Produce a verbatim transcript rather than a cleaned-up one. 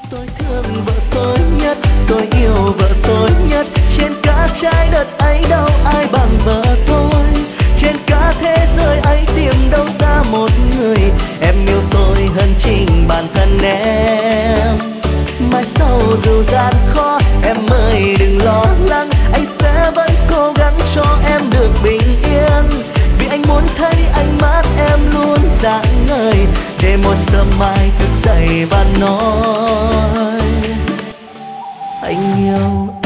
Tôi thương vợ tôi nhất, tôi yêu vợ tôi nhất. Trên cả trái đất ấy đâu ai bằng vợ tôi. Trên cả thế giới ấy tìm đâu ra một người em yêu tôi hơn chính bản thân em. Mai sau dù gian khó em ơi đừng lo lắng, anh sẽ vẫn cố gắng cho em được bình yên. Vì anh muốn thấy ánh mắt em luôn sáng ngời, để một sớm mai thức dậy và nói anh yêu